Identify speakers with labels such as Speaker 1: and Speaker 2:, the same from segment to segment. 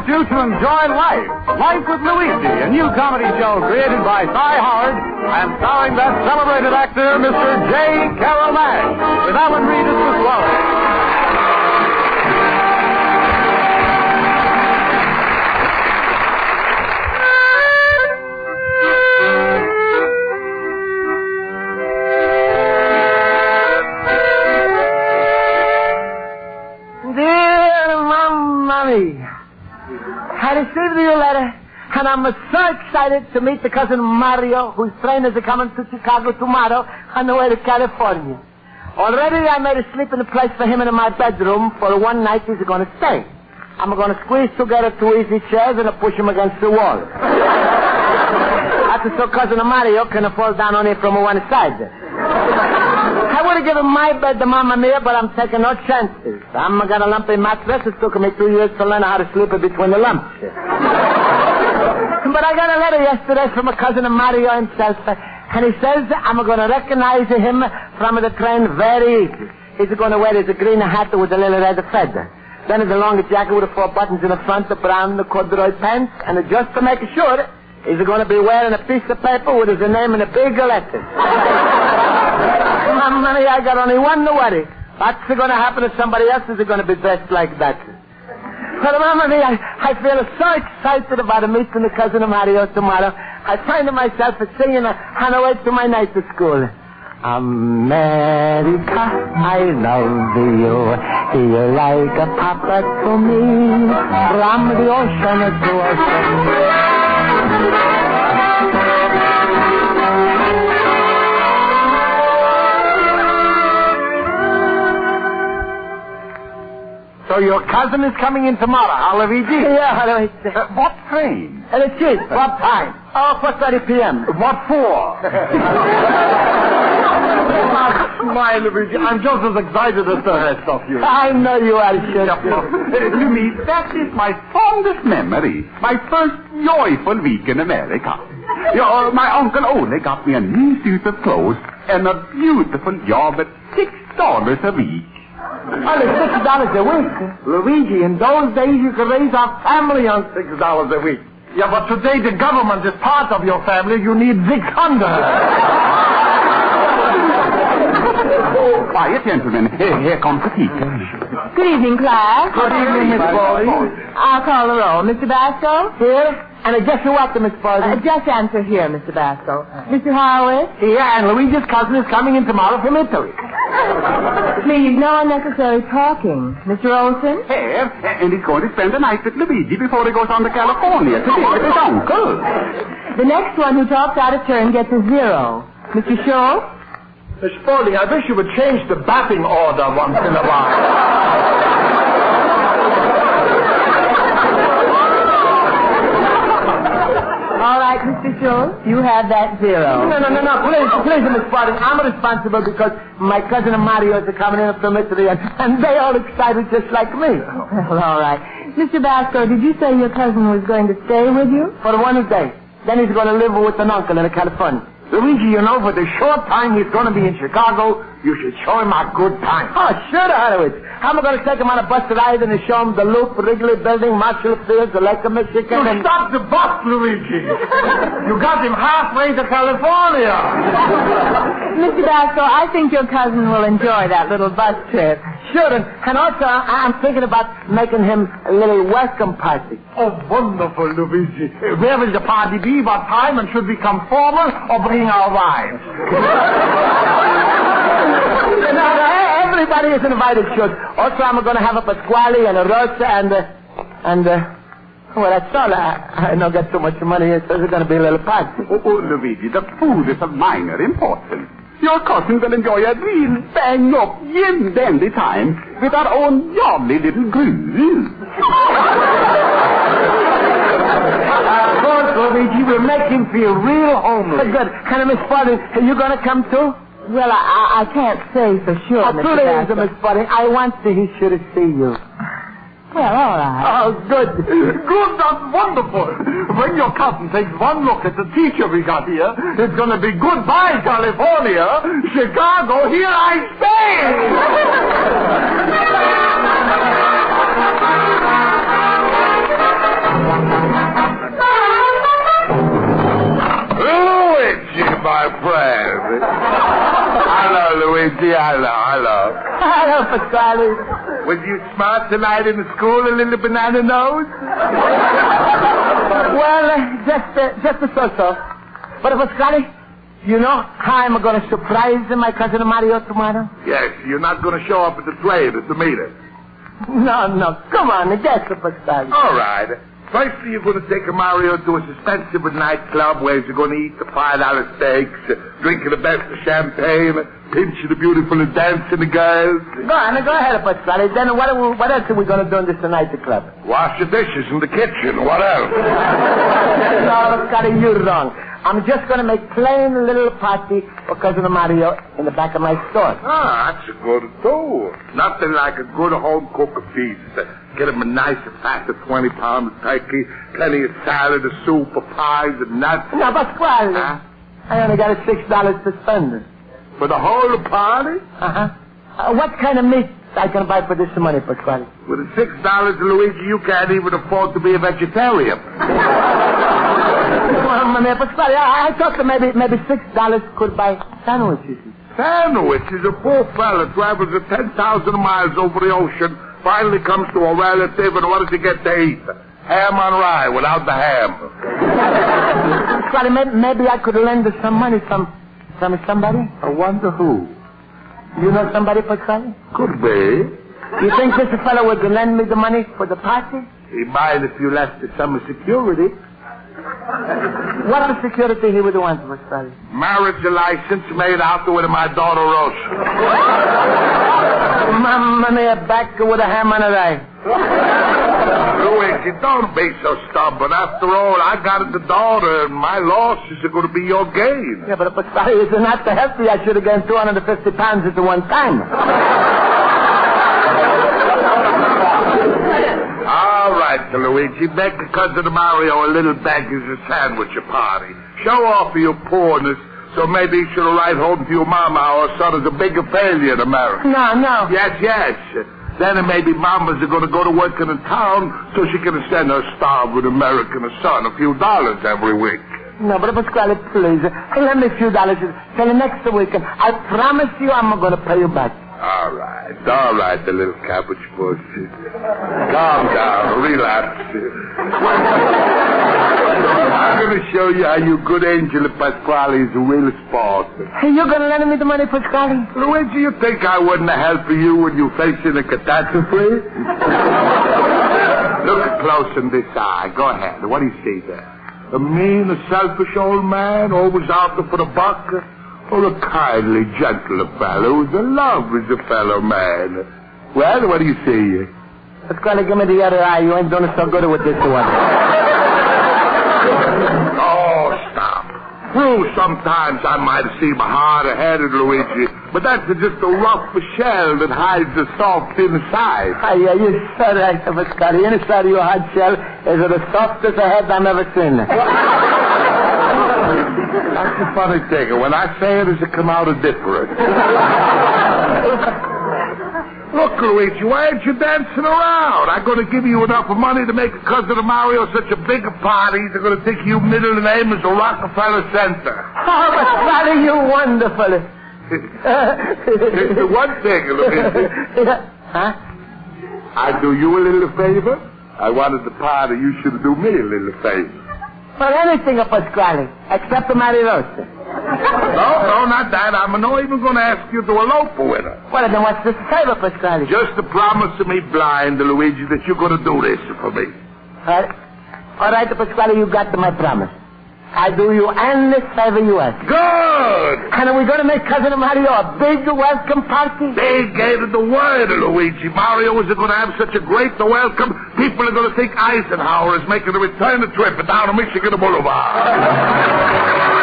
Speaker 1: invite you to enjoy Life. Life with Luigi, a new comedy show created by Cy Howard and starring that celebrated actor, Mr. J. Carrol Naish, with Alan Reed as the story.
Speaker 2: I received your letter, and I'm so excited to meet the cousin Mario, whose train is coming to Chicago tomorrow on the way to California. Already I made a sleeping place for him in my bedroom for one night he's going to stay. I'm going to squeeze together two easy chairs and push him against the wall. That's so cousin Mario can fall down on it from one side. I would have given my bed to Mamma Mia, but I'm taking no chances. I'm got a lumpy mattress. It took me 2 years to learn how to sleep between the lumps. But I got a letter yesterday from a cousin of Mario himself, and he says I'm going to recognize him from the train very easy. He's going to wear his green hat with a little red feather. Then his long jacket with 4 buttons in the front, the brown corduroy pants, and just to make sure, he's going to be wearing a piece of paper with his name in a big letter. Mamma mia, I got only one to worry. What's going to happen if somebody else is going to be dressed like that? But Mamma mia, I feel so excited about meeting the cousin of Mario tomorrow. I find myself singing on the way to my night school. America, I love you. You're like a papa to me. From the ocean to ocean.
Speaker 1: So your cousin is coming in tomorrow, huh, Luigi?
Speaker 2: Yeah, Luigi.
Speaker 1: What train?
Speaker 2: It is.
Speaker 1: What time?
Speaker 2: Oh, 4:30 p.m.
Speaker 1: What for? My Luigi, I'm just as excited as the rest of you.
Speaker 2: I know you are, sure.
Speaker 1: To me, that is my fondest memory. My first joyful week in America. My Uncle Ole got me a new suit of clothes and a beautiful job at $6 a week.
Speaker 2: Only $6 a week.
Speaker 1: Luigi, in those days you could raise our family on $6 a week. Yeah, but today the government is part of your family. You need 600. Quiet, gentlemen. Here comes the teacher.
Speaker 3: Good evening, class.
Speaker 1: Good evening, Miss Bowley.
Speaker 3: I'll call the roll. Mr. Basco?
Speaker 2: Here? And just what, Miss Bowley?
Speaker 3: Just answer here, Mr. Basco. Mr. Howard?
Speaker 2: Yeah, and Luigi's cousin is coming in tomorrow from Italy.
Speaker 3: Please, no unnecessary talking. Mr. Olson?
Speaker 1: Here, and he's going to spend the night with Luigi before he goes on to California to be with his uncle.
Speaker 3: The next one who talks out of turn gets a 0. Mr. Shaw?
Speaker 1: Miss Bowley, I wish you would change the batting order once in a while.
Speaker 3: All right, Mr. Schultz, you have that 0.
Speaker 2: No, please, Miss Bowley. I'm responsible because my cousin Mario is coming in from Italy, and they all excited just like me.
Speaker 3: Well, all right. Mr. Basco, did you say your cousin was going to stay with you?
Speaker 2: For one day. Then he's going to live with an uncle in California. Luigi, you know, for the short time he's going to be in Chicago, you should show him a good time. Oh, sure, Horowitz. I'm going to take him on a bus ride and show him the Loop, Wrigley Building, Marshall Field, the Lake of Michigan.
Speaker 1: You stop the bus, Luigi. You got him halfway to California.
Speaker 3: Mr. Basco, I think your cousin will enjoy that little bus trip.
Speaker 2: Sure, and also I'm thinking about making him a little welcome party.
Speaker 1: Oh, wonderful, Luigi. Where will the party be? What time? And should we come formal or bring our wives?
Speaker 2: Everybody is invited, sure. Also, I'm going to have a Pasquale and a Rosa and well, that's all. I don't get too much money, so there's going to be a little party.
Speaker 1: Oh, Luigi, the food is of minor importance. Your cousin will enjoy a real bang-up, dandy time with our own jolly little grill.
Speaker 2: Of course, Luigi, we'll make him feel real homely. Good. And Miss Spalding, are you going to come too?
Speaker 3: Well, I can't say for sure, Mr.
Speaker 2: Please, Miss Spalding, I want he should see you.
Speaker 3: Well, all right.
Speaker 2: Oh, good.
Speaker 1: Good, that's wonderful. When your cousin takes one look at the teacher we got here, it's going to be goodbye, California. Chicago, here I stay.
Speaker 4: my friend. Hello, Luigi. Hello.
Speaker 2: Hello, Pasquale.
Speaker 4: Was you smart tonight in the school, a little banana nose?
Speaker 2: Well, just a so-so. But, Pasquale, you know how I'm going to surprise my cousin Mario tomorrow?
Speaker 4: Yes, you're not going to show up at the train at the meeting.
Speaker 2: No. Come on, guess it, Pasquale.
Speaker 4: All right. Firstly, you're going to take Mario to a suspensive nightclub where you're going to eat the $5 steaks, drinking the best of champagne, pinching the beautiful and dancing the girls.
Speaker 2: Go ahead, Pasquale. Then what else are we going to do in this night club?
Speaker 4: Wash the dishes in the kitchen. What else?
Speaker 2: No, Pasquale, you're wrong. I'm just going to make plain little party for cousin Mario in the back of my store.
Speaker 4: Ah, that's a good too. Nothing like a good home-cooked feast. Get him a nice fat of 20-pound turkey, plenty of salad, a soup, of pies, and nuts.
Speaker 2: No, Pasquale.
Speaker 4: Huh?
Speaker 2: I only got $6 to spend.
Speaker 4: For the whole party?
Speaker 2: Uh-huh. What kind of meat I can buy for this money, Pasquale?
Speaker 4: With the $6, Luigi, you can't even afford to be a vegetarian.
Speaker 2: Well, Pasquale, I thought that maybe $6 could buy sandwiches.
Speaker 4: Sandwiches? A poor fella travels 10,000 miles over the ocean, finally comes to a relative, and what does he get to eat? Ham on rye without the ham.
Speaker 2: Pasquale, maybe I could lend some money from somebody?
Speaker 4: I wonder who.
Speaker 2: You know somebody, Pasquale?
Speaker 4: Could be.
Speaker 2: You think this fellow would lend me the money for the party?
Speaker 4: He might if you left some security.
Speaker 2: What the security he would want, Pasquale?
Speaker 4: Marriage license made out with my daughter Rosa.
Speaker 2: Mamma mia, back with a ham on a rye.
Speaker 4: Luigi, don't be so stubborn. After all, I got the daughter, and my losses are going to be your gain.
Speaker 2: Yeah, but Pasquale, it's not to help me. I should have gained 250 pounds at the one time.
Speaker 4: All right, Luigi, make your cousin Mario a little baggage of sandwich party. Show off your poorness, so maybe you should write home to your mama our son is a bigger failure in America.
Speaker 2: No.
Speaker 4: Yes. Then maybe mamas are going to go to work in the town so she can send her starving American son a few dollars every week.
Speaker 2: No, but Pasquale, please, lend me a few dollars till the next weekend. I promise you I'm going to pay you back.
Speaker 4: All right, the little cabbage puss. Calm down, relax. I'm going to show you how you good angel of Pasquale is a real sport.
Speaker 2: Hey, you're going to lend me the money, Pasquale?
Speaker 4: Luigi, you think I wouldn't help you when you're facing a catastrophe? Look close in this eye. Go ahead. What do you see there? A mean, a selfish old man, always out there for the buck? Or a kindly, gentle fellow who's a lovely fellow man? Well, what do you see?
Speaker 2: Pasquale, give me the other eye. You ain't doing so good with this one.
Speaker 4: Oh, stop. True, sometimes I might seem hard-headed, Luigi, but that's just a rough shell that hides the soft inside.
Speaker 2: Yeah, you're so right, Pasquale. Inside your hard shell is the softest head I've ever seen.
Speaker 4: That's the funny thing. When I say it, it come out different. Look, Luigi, why aren't you dancing around? I'm going to give you enough money to make a cousin of Mario such a big party. They're going to think your middle name is the Rockefeller Center.
Speaker 2: Oh, Pasquale, you're wonderful.
Speaker 4: It's the one thing, Luigi.
Speaker 2: Huh?
Speaker 4: I do you a little favor. I wanted the party. You should do me a little favor.
Speaker 2: For anything, Pasquale, except to marry Rosa.
Speaker 4: No, not that. I'm not even going to ask you to elope with her.
Speaker 2: Well, then what's this favor, Pasquale?
Speaker 4: Just to promise me blind, Luigi, that you're going to do this for me.
Speaker 2: All right, Pasquale, you got my promise. I do you any favor you ask.
Speaker 4: Good!
Speaker 2: And we're going to make cousin Mario a big welcome party?
Speaker 4: They gave it the word, Luigi. Mario is going to have such a great welcome, people are going to think Eisenhower is making a return trip down to Michigan Boulevard.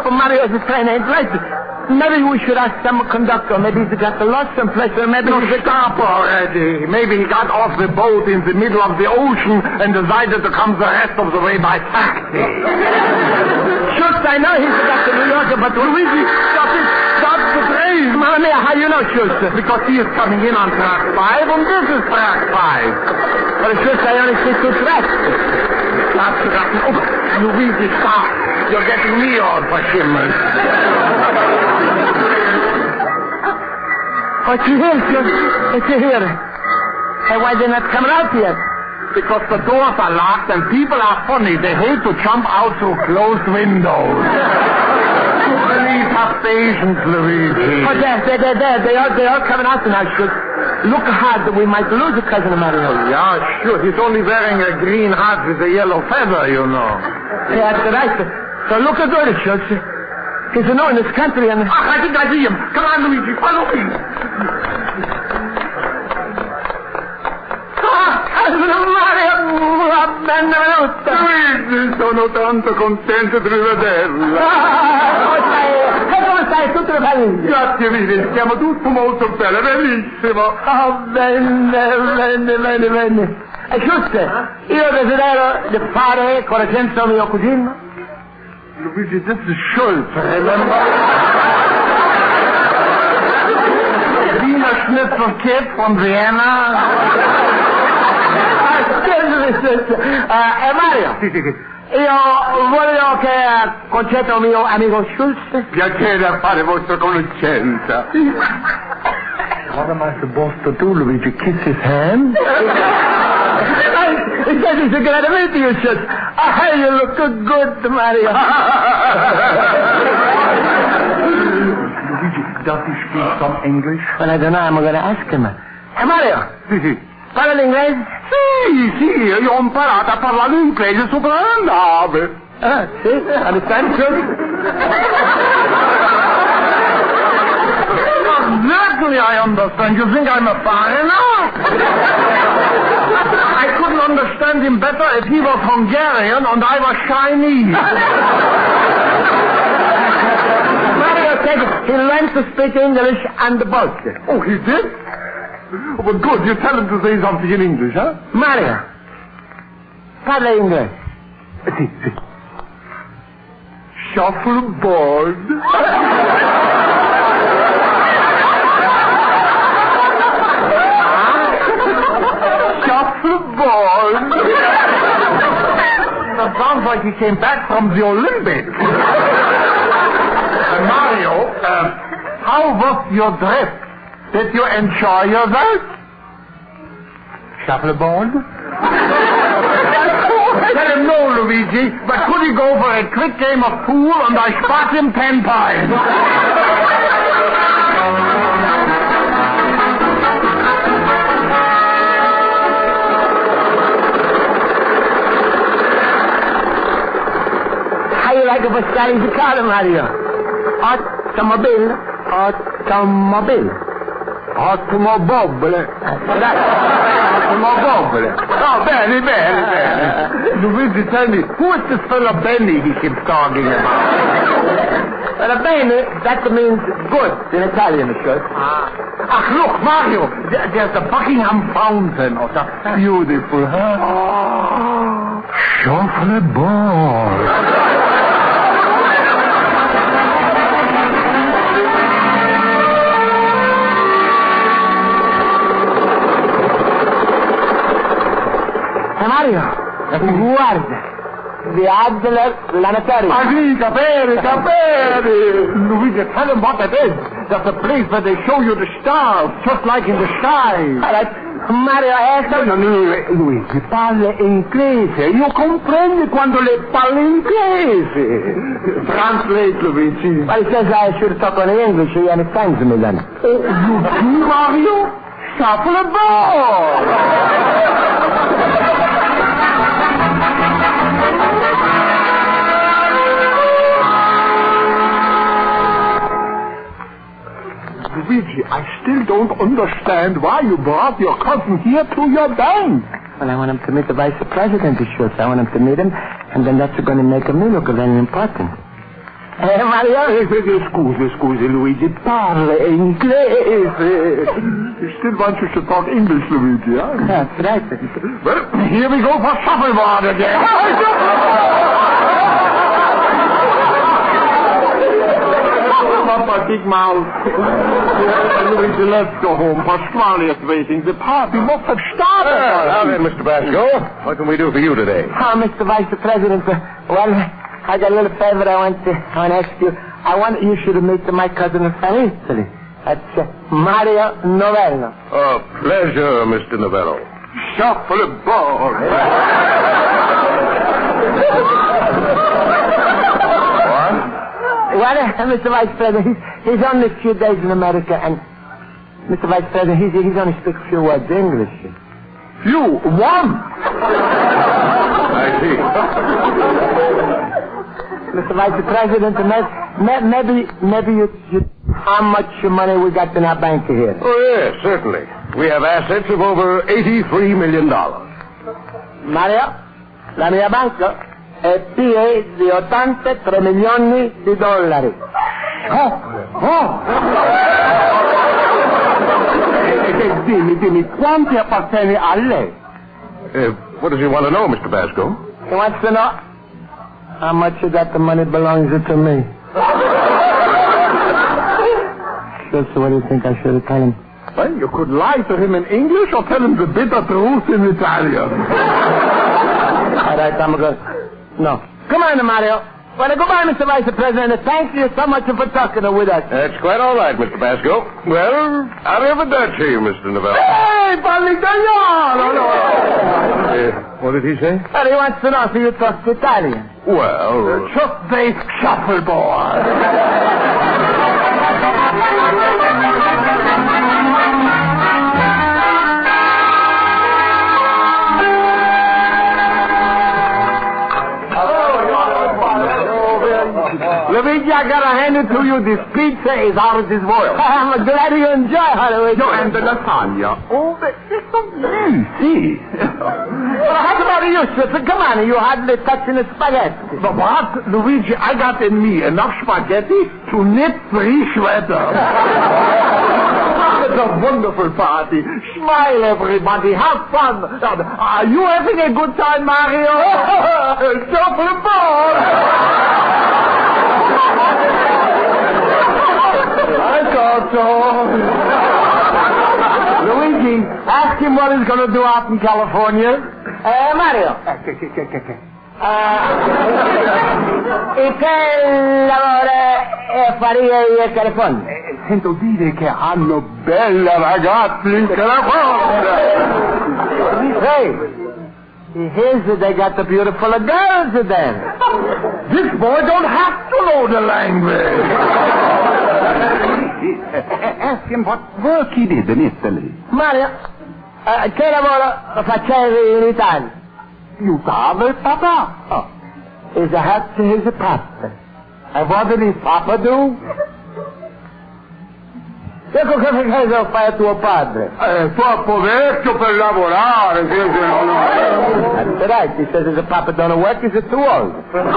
Speaker 2: for Mario, the train ain't right. Maybe we should ask some conductor. Maybe he got lost someplace. Or maybe
Speaker 4: Stop already. Maybe he got off the boat in the middle of the ocean and decided to come the rest of the way by taxi.
Speaker 2: Schultz, I know he's got to New York, but Luigi,
Speaker 4: Stop the train.
Speaker 2: Mamma mia, how you know, Schultz?
Speaker 4: Because he is coming in on track 5 and this is track 5.
Speaker 2: But Schultz, I only see 2 tracks.
Speaker 4: Stop the track. Oh, Luigi, stop. You're getting me all verschimmelt.
Speaker 2: What's you here, Schultz? What's you here? Hey, why they not coming out yet?
Speaker 4: Because the doors are locked and people are funny. They hate to jump out through closed windows. Please have patience, Luigi.
Speaker 2: Oh, there. They all coming out now, Schultz. Look hard that we might lose a cousin of Mario.
Speaker 4: Yeah, sure. He's only wearing a green hat with a yellow feather, you know.
Speaker 2: Yeah, that's right. So look at it, Schultz. He's a in this country and...
Speaker 4: I think I see him. Come on, Luigi. Follow me.
Speaker 1: Benvenuto! Luigi, sono tanto contento di rivederla.
Speaker 2: Come stai? Tutte le famiglie?
Speaker 1: Grazie mille, stiamo tutto molto bene, benissimo.
Speaker 2: Oh, bene. E Schultz, io desidero di fare conoscenza mio cugino.
Speaker 1: Luigi, this is Schultz, remember? Wiener Schnitzel Kid from Vienna.
Speaker 2: Mario.
Speaker 1: Sì.
Speaker 2: Io voglio che concetto mio amico Schultz.
Speaker 1: Piacere a fare vostra conoscenza.
Speaker 4: What am I supposed to do, Luigi? Kiss his hand?
Speaker 2: He says he's glad to meet you, Schultz. Oh, you look good, Mario.
Speaker 1: Luigi, does he speak some English?
Speaker 2: Well, I don't know. I'm going to ask him. Hey, Mario.
Speaker 1: Sì.
Speaker 2: Parla l'inglese?
Speaker 1: Sì, io ho imparato a parlare inglese sopra la nave.
Speaker 2: Ah, sì? Understand, Schultz?
Speaker 4: Exactly, I understand. You think I'm a foreigner? I couldn't understand him better if he was Hungarian and I was Chinese.
Speaker 2: Mario said he learned to speak English on the boat.
Speaker 1: Oh, he did? Oh, but good, you tell him to say something in English, huh?
Speaker 2: Mario, parla inglese.
Speaker 1: Sì. Shuffleboard. Shuffleboard.
Speaker 4: That sounds like he came back from the Olympics. Mario, how was your trip? Did you enjoy yourself?
Speaker 1: Shuffleboard?
Speaker 4: Tell him no, Luigi, but could he go for a quick game of pool and I spot him 10 times?
Speaker 2: How you like a Pascali's car, Mario? Automobile.
Speaker 1: Automobile. Oh, bene. Luigi, tell me, who is this fellow Benny he keeps talking about?
Speaker 2: Well, bene, that means good in Italian, Schultz.
Speaker 1: Ach, look, Mario, there's the Buckingham Fountain. Oh, that's beautiful, huh? Oh, Shuffleboard.
Speaker 2: Mario, guarda, the Adler Planetarium.
Speaker 1: I see, capere. Luigi, tell him what it is. That's a place where they show you the stars, just like in the sky.
Speaker 2: All right. Mario,
Speaker 1: No, Luigi, parla inglese. Io comprendo quando le parla inglese. Translate, Luigi.
Speaker 2: Well, he says I should talk in English. He understands me then.
Speaker 1: You do, Mario? Shuffleboard. Luigi, I still don't understand why you brought your cousin here to your bank.
Speaker 2: Well, I want him to meet the vice president, Schultz. I want him to meet him, and then that's going to make me look very important. Mario?
Speaker 4: Scusi, Luigi, parla inglese. He still wants you to talk English, Luigi, huh?
Speaker 2: That's right.
Speaker 4: Well, here we go for shuffleboard again. Papa, big mouth. Luigi, let's go home. Pasquale is waiting. The party must have started.
Speaker 5: Now then, Mr. Basco, what can we do for you today?
Speaker 2: Oh, Mr. Vice President, well, I got a little favor I want to ask you. I want you should meet my cousin from Italy. That's Mario Novello.
Speaker 5: A pleasure, Mr. Novello.
Speaker 4: Shuffleboard.
Speaker 2: Well, Mr. Vice President, he's only a few days in America, and Mr. Vice President, he's only speaks a few words English.
Speaker 4: You won.
Speaker 5: I see.
Speaker 2: Mr. Vice President, maybe you how much money we got in our bank here?
Speaker 5: Oh, yes, certainly. We have assets of over $83 million.
Speaker 2: Mario, la mia banca è piena di $83 milioni.
Speaker 4: Dimmi, quanti appartiene a lei?
Speaker 5: What does he want to know, Mr. Basco?
Speaker 2: He wants to know how much of that the money belongs to me. So what do you think I should tell him?
Speaker 4: Well, you could lie to him in English or tell him the bitter truth in Italian.
Speaker 2: All right, I'm going. No. Come on, Mario. Well, goodbye, Mr. Vice President. Thank you so much for talking with us.
Speaker 5: That's quite all right, Mr. Basco. Well, arrivederci, Mr. Novello.
Speaker 2: Hey, parli italiano!
Speaker 5: What did he say?
Speaker 2: Well, he wants to know if you talk Italian.
Speaker 5: Well,
Speaker 4: Chuck-based shuffleboard.
Speaker 2: Luigi, I gotta hand it to you. This pizza is out of this world. I'm glad you enjoy it, Luigi.
Speaker 1: No, and the lasagna. Oh, it's so easy.
Speaker 2: Well, how about you, sister? Come on, you hardly touching the spaghetti.
Speaker 4: But what? Luigi, I got in me enough spaghetti to knit 3 sweaters. It's a wonderful party. Smile, everybody. Have fun. Are you having a good time, Mario? Shuffleboard. I thought so.
Speaker 2: Luigi, ask him what he's going to do out in California. Mario. E che lavora faria in California?
Speaker 4: Sento dire che hanno belle ragazze in California.
Speaker 2: Hey, he hears that they got the beautiful girls there.
Speaker 4: This boy don't have to know the language.
Speaker 1: Ask him what work he did in Italy.
Speaker 2: Mario, che lavoro facevi in Italia?
Speaker 4: Aiutava il papà.
Speaker 2: Oh, his hat to his papa.
Speaker 4: And what did his papa do?
Speaker 2: Ecco che cosa fai a tuo padre?
Speaker 4: Troppo vecchio per lavorare.
Speaker 2: That's right. He says his papa don't work, he's too old.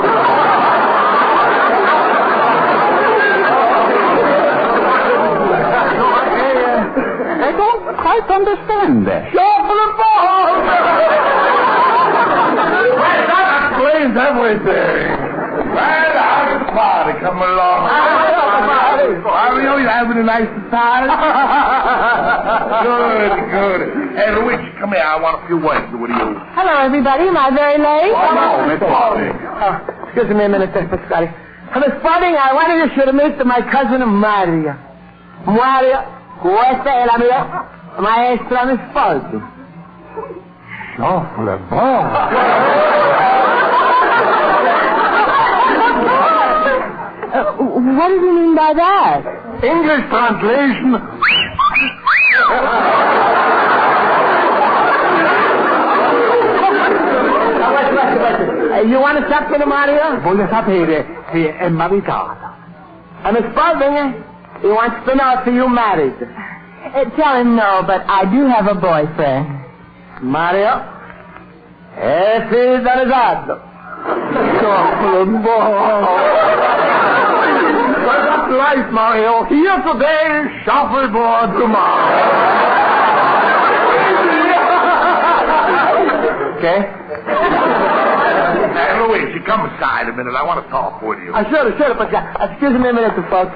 Speaker 1: I don't quite understand that.
Speaker 4: Shuffleboard! Well, that explains everything. Well, how's the party coming along? Mario, you having a nice time? Good. Hey, Luigi, come here. I want a few words with you.
Speaker 3: Hello, everybody. Am I very late?
Speaker 4: Oh, no, Miss Polly.
Speaker 2: Excuse me a minute, Mr. Scotty. Miss Spalding, I wanted you should meet my cousin Mario. Mario, questa è la mia maestra Miss Spalding.
Speaker 4: Shuffleboard.
Speaker 3: What does he mean by that?
Speaker 4: English translation.
Speaker 2: You want to talk to Mario?
Speaker 4: Voglio sapere se è maritata.
Speaker 2: Miss Spalding, he wants to know if you married.
Speaker 3: Tell him no, but I do have a boyfriend.
Speaker 2: Mario, è fidanzato.
Speaker 4: Shuffleboard. That's right, Mario. Here today, shuffleboard tomorrow.
Speaker 2: Okay?
Speaker 4: Hey, Luigi, come aside a minute. I want to talk with you.
Speaker 2: Sure, Pasquale. Excuse me a minute, folks.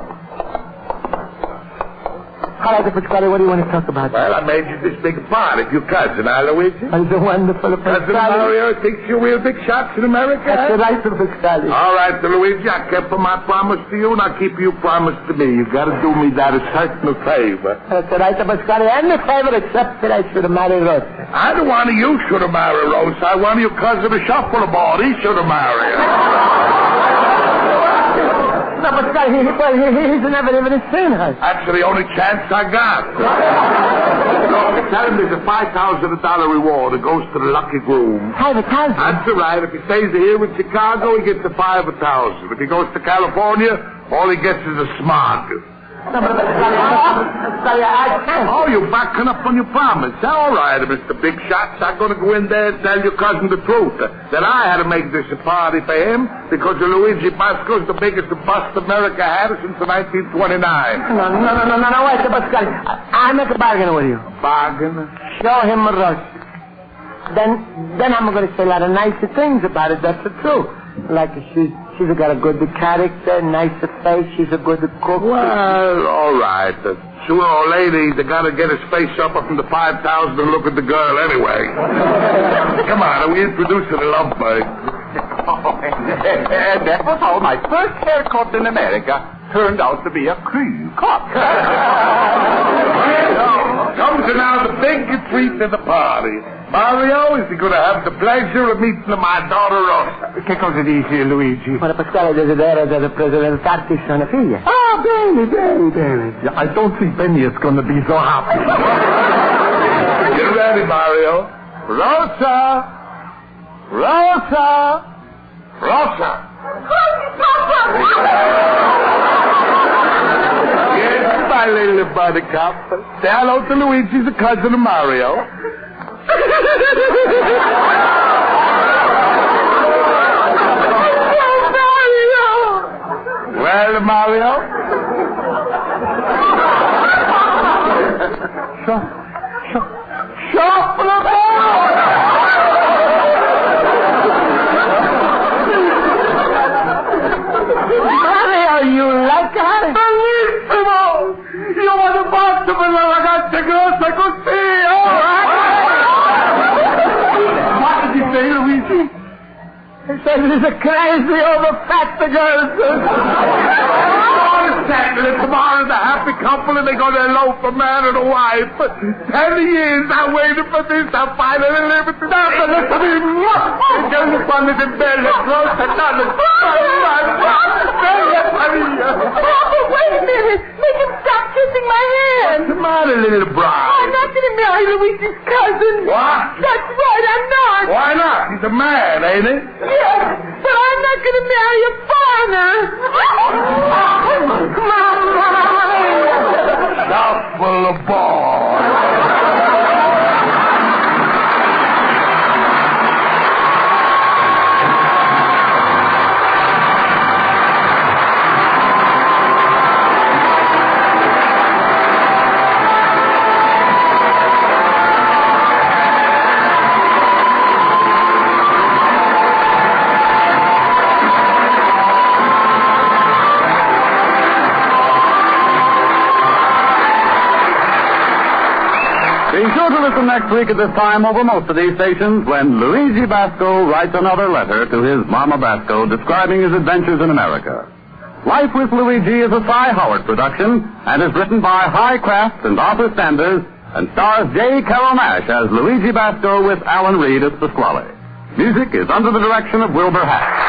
Speaker 2: All right, Pasquale, what do you want to talk about?
Speaker 4: Well, I made you this big party. Your cousin, huh, Luigi?
Speaker 2: That's a wonderful
Speaker 4: Cousin
Speaker 2: Pasquale.
Speaker 4: Mario thinks you real big shots in America.
Speaker 2: That's
Speaker 4: huh?
Speaker 2: right, Pasquale.
Speaker 4: All right, Luigi, I kept my promise to you, and I'll keep your promise to me. You got to do me that a certain favor.
Speaker 2: That's right, Pasquale. Any favor except that I should have married Rosa.
Speaker 4: I don't want you should have married Rosa. I want your cousin to shuffleboard. He should have married her.
Speaker 2: No, Pasquale, he's never even seen her.
Speaker 4: That's the only chance I got. Tell him there's a $5,000 reward. It goes to the lucky groom.
Speaker 2: $5,000?
Speaker 4: That's right. If he stays here in Chicago, he gets a $5,000. If he goes to California, all he gets is a smog.
Speaker 2: No, but Pasquale, I can't.
Speaker 4: Oh, you're backing up on your promise. All right, Mr. Big Shots. I'm going to go in there and tell your cousin the truth. That I had to make this a party for him because Luigi Basco's the biggest bust America had since 1929.
Speaker 2: No, wait, Pasquale. I'll make a bargain with you.
Speaker 4: Bargain?
Speaker 2: Show him Rosa. Then I'm going to say a lot of nice things about it. That's the truth. Like she's got a good character, nice face, she's a good cook.
Speaker 4: Well, all right. Sooner or later, they got to get his face up from the 5,000 and look at the girl anyway. Come on, we introduce her to Lovebird.
Speaker 1: That was how my first haircut in America turned out to be a crew cut.
Speaker 4: Comes to now the big treat of the party. Mario, is he going to have the pleasure of meeting my daughter Rosa?
Speaker 1: Che cosa dici, Luigi?
Speaker 2: Ma Pasquale desidera di presentarti sua figlia.
Speaker 1: Ah, bene. I don't think Benny is going to be so happy.
Speaker 4: Get ready, Mario. Rosa! Yes, my little buttercup. Say hello to Luigi, the cousin of Mario. Well, Mario?
Speaker 2: Mario, you like her?
Speaker 4: Bellissimo! Io vado fatto per la ragazza grossa così, What did you say, Luigi?
Speaker 2: He says he's a crazy over fat girl.
Speaker 4: Tomorrow the happy couple and they're going to elope, a man and a wife. 10 years I waited for this. I finally live it. Now listen to me. The only fun is in bed. Let's close the door.
Speaker 3: Wait a minute. Make him stop kissing my hand.
Speaker 4: What's the matter, little bride?
Speaker 3: I'm not going to marry Luigi's cousin.
Speaker 4: What?
Speaker 3: That's right, I'm not.
Speaker 4: Why not? He's a man, ain't he?
Speaker 3: Yes, but I'm not going to marry a foreigner. Come on.
Speaker 4: Shuffle the ball.
Speaker 1: Be sure to listen next week at this time over most of these stations when Luigi Basco writes another letter to his Mama Basco describing his adventures in America. Life with Luigi is a Cy Howard production and is written by High Craft and Arthur Sanders and stars J. Carroll Nash as Luigi Basco with Alan Reed as Pasquale. Music is under the direction of Wilbur Hatch.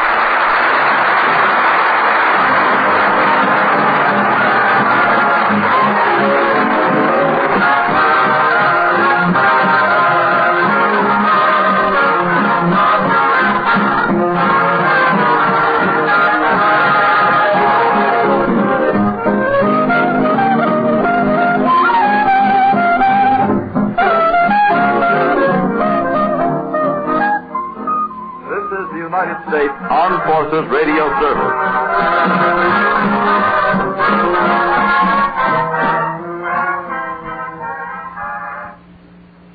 Speaker 6: United States Armed Forces Radio Service.